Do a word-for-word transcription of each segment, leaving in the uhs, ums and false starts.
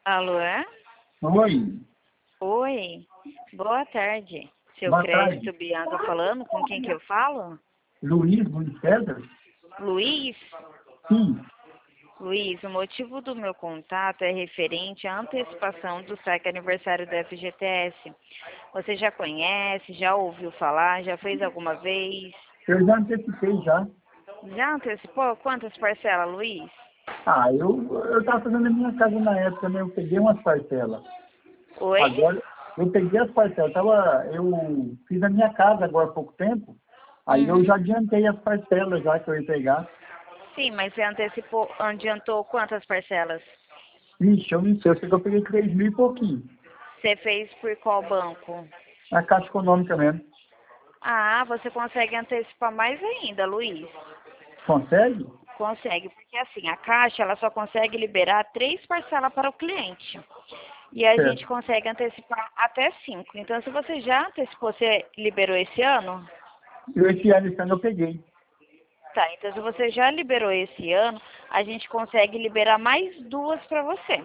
Alô? Oi, Oi, boa tarde. Seu boa crédito tarde. Bianca falando, com quem que eu falo? Luiz, Luiz César? Luiz? Sim, Luiz, o motivo do meu contato é referente à antecipação do saque aniversário do F G T S. Você já conhece, já ouviu falar, já fez alguma vez? eu já antecipei já. Já antecipou? Quantas parcelas, Luiz? Ah, eu eu estava fazendo a minha casa na época, né? Eu peguei umas parcelas. Oi? Agora, eu peguei as parcelas. Tava, eu fiz a minha casa agora há pouco tempo. Aí eu Uhum. já adiantei as parcelas já que eu ia pegar. Sim, mas você antecipou, adiantou quantas parcelas? Vixe, eu não sei, eu sei que eu peguei três mil e pouquinho. Você fez por qual banco? Na Caixa Econômica mesmo. Ah, você consegue antecipar mais ainda, Luiz. Consegue? Consegue, porque assim, a Caixa ela só consegue liberar três parcelas para o cliente. E a gente Certo. consegue antecipar até cinco. Então, se você já antecipou, você liberou esse ano? E esse ano, esse ano eu peguei. Tá, então se você já liberou esse ano, a gente consegue liberar mais duas para você.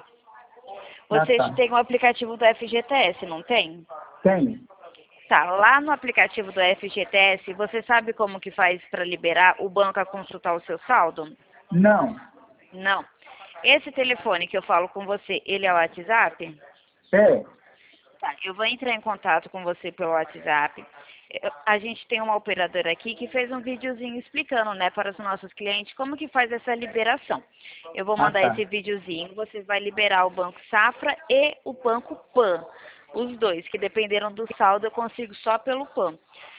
Ah, Você tá. tem o aplicativo do F G T S, não tem? Tenho. Tá, lá no aplicativo do F G T S, você sabe como que faz para liberar o banco a consultar o seu saldo? Não. Não. Esse telefone que eu falo com você, ele é o WhatsApp? É. Tá, eu vou entrar em contato com você pelo WhatsApp. Eu- A gente tem uma operadora aqui que fez um videozinho explicando, né, para os nossos clientes como que faz essa liberação. Eu vou Ah, mandar tá. esse videozinho, você vai liberar o Banco Safra e o Banco Pan. Os dois, que dependeram do saldo, eu consigo só pelo Pan.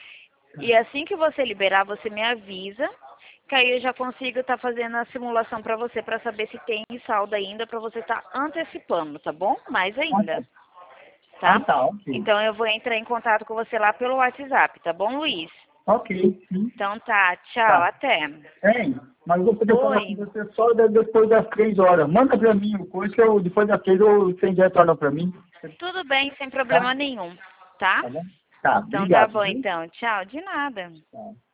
E assim que você liberar, você me avisa, que aí eu já consigo estar fazendo a simulação para você, para saber se tem saldo ainda, para você estar antecipando, tá bom? Mais Ah, tá. ainda, Ah, tá? tá, ok. Então eu vou entrar em contato com você lá pelo WhatsApp, tá bom, Luiz? Ok, sim. Então tá, tchau, Tá. até. Hein? Mas eu vou poder falar com Oi, você só de- depois das três horas. Manda pra mim o coisa que eu, depois das três, eu, você retorna pra mim. tudo bem, sem Tá? problema nenhum, tá? Tá bom? Tá, Então tá obrigado, bom viu? então, tchau, de nada. Tá.